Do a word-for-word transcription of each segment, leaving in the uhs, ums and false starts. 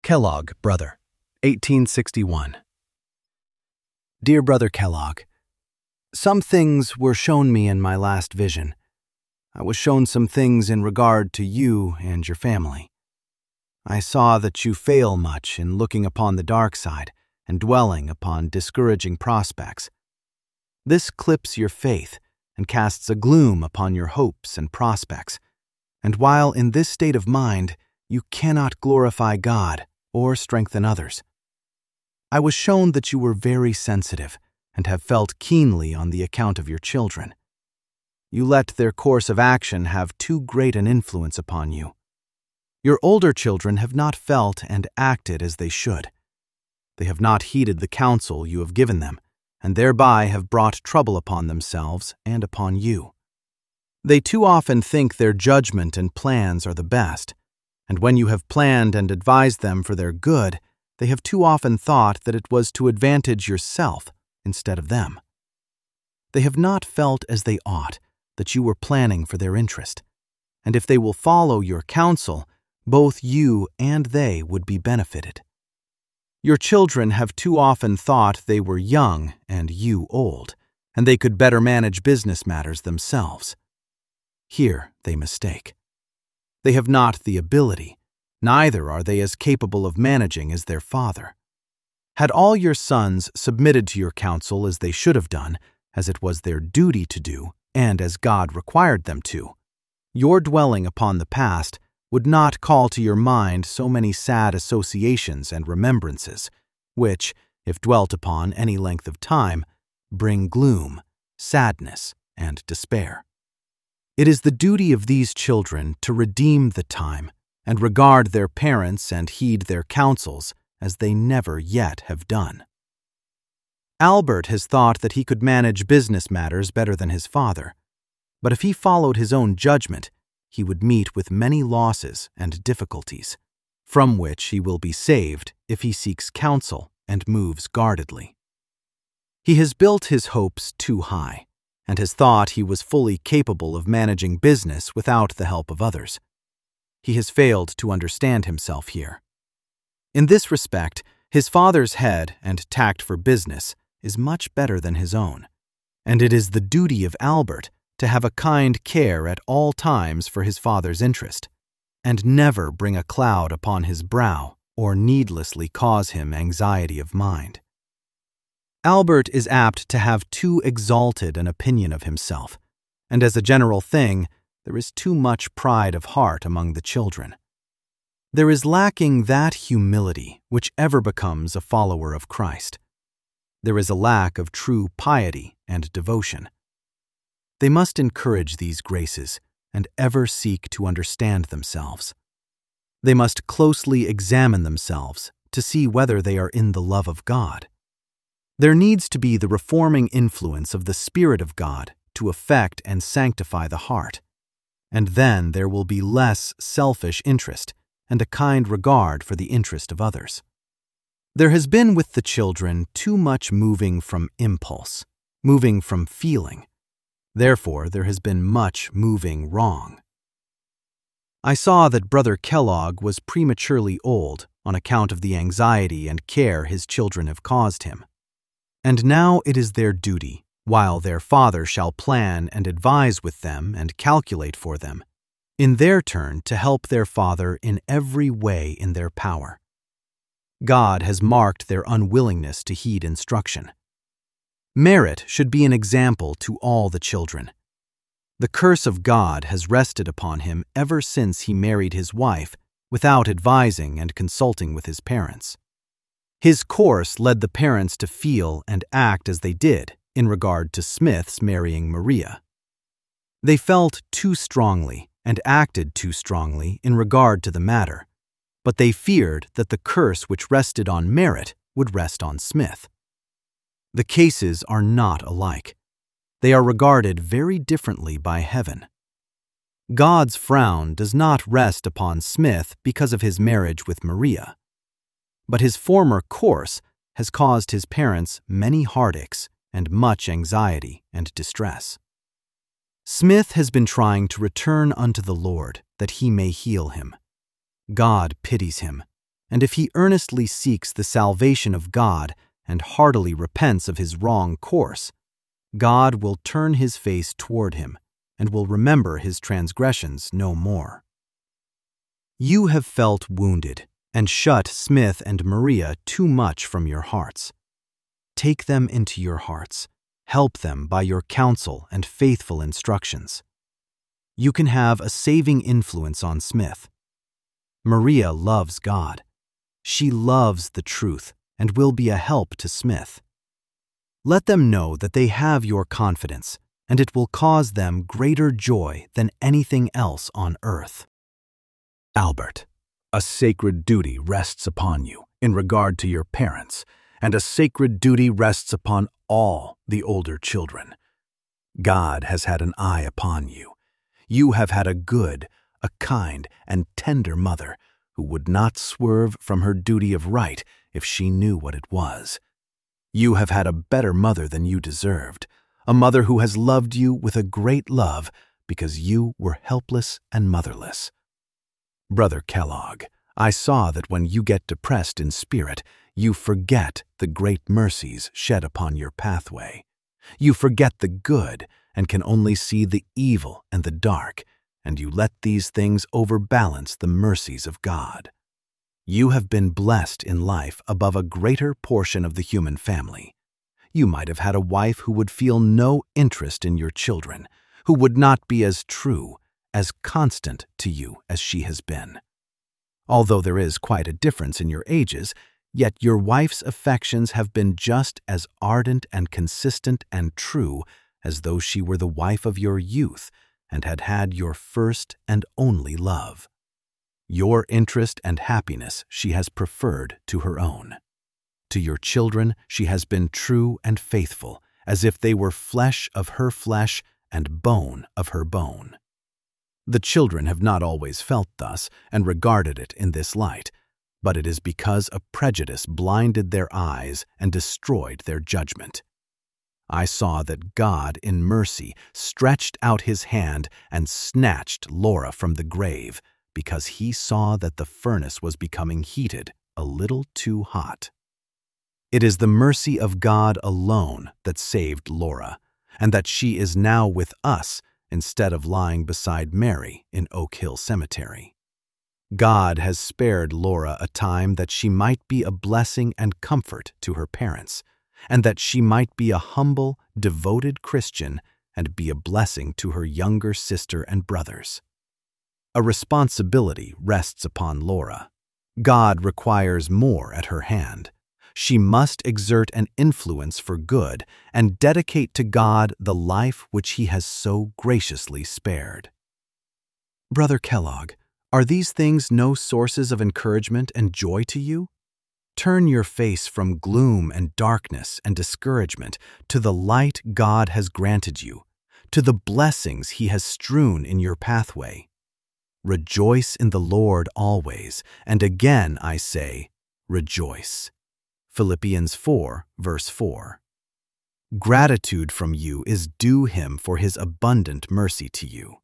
Kellogg, Brother, eighteen sixty-one. Dear Brother Kellogg, some things were shown me in my last vision. I was shown some things in regard to you and your family. I saw that you fail much in looking upon the dark side and dwelling upon discouraging prospects. This clips your faith and casts a gloom upon your hopes and prospects, and while in this state of mind, you cannot glorify God or strengthen others. I was shown that you were very sensitive and have felt keenly on the account of your children. You let their course of action have too great an influence upon you. Your older children have not felt and acted as they should. They have not heeded the counsel you have given them, and thereby have brought trouble upon themselves and upon you. They too often think their judgment and plans are the best, and when you have planned and advised them for their good, they have too often thought that it was to advantage yourself instead of them. They have not felt as they ought that you were planning for their interest, and if they will follow your counsel, both you and they would be benefited. Your children have too often thought they were young and you old, and they could better manage business matters themselves. Here they mistake. They have not the ability, neither are they as capable of managing as their father. Had all your sons submitted to your counsel as they should have done, as it was their duty to do, and as God required them to, your dwelling upon the past would not call to your mind so many sad associations and remembrances, which, if dwelt upon any length of time, bring gloom, sadness, and despair. It is the duty of these children to redeem the time and regard their parents and heed their counsels as they never yet have done. Albert has thought that he could manage business matters better than his father, but if he followed his own judgment, he would meet with many losses and difficulties, from which he will be saved if he seeks counsel and moves guardedly. He has built his hopes too high, and has thought he was fully capable of managing business without the help of others. He has failed to understand himself here. In this respect, his father's head and tact for business is much better than his own, and it is the duty of Albert to have a kind care at all times for his father's interest, and never bring a cloud upon his brow or needlessly cause him anxiety of mind. Albert is apt to have too exalted an opinion of himself, and as a general thing, there is too much pride of heart among the children. There is lacking that humility which ever becomes a follower of Christ. There is a lack of true piety and devotion. They must encourage these graces and ever seek to understand themselves. They must closely examine themselves to see whether they are in the love of God. There needs to be the reforming influence of the Spirit of God to affect and sanctify the heart, and then there will be less selfish interest and a kind regard for the interest of others. There has been with the children too much moving from impulse, moving from feeling. Therefore, there has been much moving wrong. I saw that Brother Kellogg was prematurely old on account of the anxiety and care his children have caused him. And now it is their duty, while their father shall plan and advise with them and calculate for them, in their turn to help their father in every way in their power. God has marked their unwillingness to heed instruction. Merit should be an example to all the children. The curse of God has rested upon him ever since he married his wife without advising and consulting with his parents. His course led the parents to feel and act as they did in regard to Smith's marrying Maria. They felt too strongly and acted too strongly in regard to the matter, but they feared that the curse which rested on Merit would rest on Smith. The cases are not alike. They are regarded very differently by heaven. God's frown does not rest upon Smith because of his marriage with Maria, but his former course has caused his parents many heartaches and much anxiety and distress. Smith has been trying to return unto the Lord that he may heal him. God pities him, and if he earnestly seeks the salvation of God and heartily repents of his wrong course, God will turn his face toward him and will remember his transgressions no more. You have felt wounded and shut Smith and Maria too much from your hearts. Take them into your hearts. Help them by your counsel and faithful instructions. You can have a saving influence on Smith. Maria loves God. She loves the truth and will be a help to Smith. Let them know that they have your confidence, and it will cause them greater joy than anything else on earth. Albert, a sacred duty rests upon you in regard to your parents, and a sacred duty rests upon all the older children. God has had an eye upon you. You have had a good, a kind, and tender mother who would not swerve from her duty of right if she knew what it was. You have had a better mother than you deserved, a mother who has loved you with a great love because you were helpless and motherless. Brother Kellogg, I saw that when you get depressed in spirit, you forget the great mercies shed upon your pathway. You forget the good and can only see the evil and the dark, and you let these things overbalance the mercies of God. You have been blessed in life above a greater portion of the human family. You might have had a wife who would feel no interest in your children, who would not be as true, as constant to you as she has been. Although there is quite a difference in your ages, yet your wife's affections have been just as ardent and consistent and true as though she were the wife of your youth and had had your first and only love. Your interest and happiness she has preferred to her own. To your children she has been true and faithful, as if they were flesh of her flesh and bone of her bone. The children have not always felt thus and regarded it in this light, but it is because a prejudice blinded their eyes and destroyed their judgment. I saw that God, in mercy, stretched out his hand and snatched Laura from the grave because he saw that the furnace was becoming heated a little too hot. It is the mercy of God alone that saved Laura, and that she is now with us instead of lying beside Mary in Oak Hill Cemetery. God has spared Laura a time that she might be a blessing and comfort to her parents, and that she might be a humble, devoted Christian and be a blessing to her younger sister and brothers. A responsibility rests upon Laura. God requires more at her hand. She must exert an influence for good and dedicate to God the life which he has so graciously spared. Brother Kellogg, are these things no sources of encouragement and joy to you? Turn your face from gloom and darkness and discouragement to the light God has granted you, to the blessings he has strewn in your pathway. Rejoice in the Lord always, and again I say, rejoice. Philippians four, verse four. Gratitude from you is due him for his abundant mercy to you.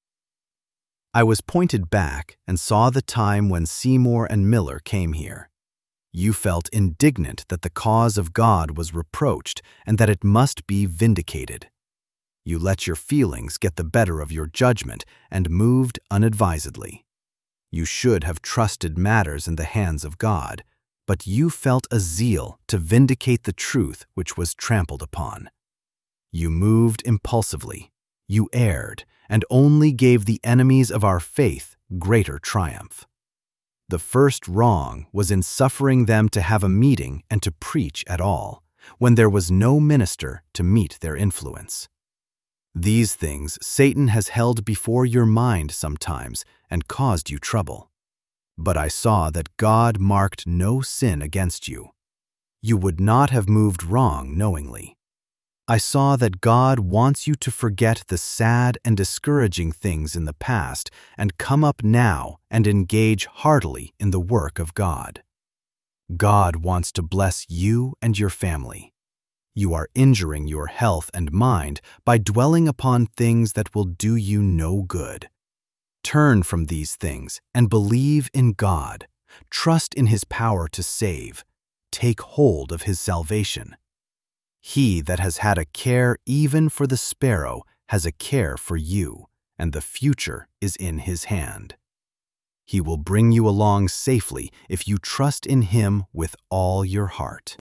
I was pointed back and saw the time when Seymour and Miller came here. You felt indignant that the cause of God was reproached and that it must be vindicated. You let your feelings get the better of your judgment and moved unadvisedly. You should have trusted matters in the hands of God, but you felt a zeal to vindicate the truth which was trampled upon. You moved impulsively, you erred, and only gave the enemies of our faith greater triumph. The first wrong was in suffering them to have a meeting and to preach at all, when there was no minister to meet their influence. These things Satan has held before your mind sometimes and caused you trouble. But I saw that God marked no sin against you. You would not have moved wrong knowingly. I saw that God wants you to forget the sad and discouraging things in the past and come up now and engage heartily in the work of God. God wants to bless you and your family. You are injuring your health and mind by dwelling upon things that will do you no good. Turn from these things and believe in God, Trust in his power to save. Take hold of his salvation. He that has had a care even for the sparrow has a care for you, and the future is in his hand. He will bring you along safely if you trust in him with all your heart.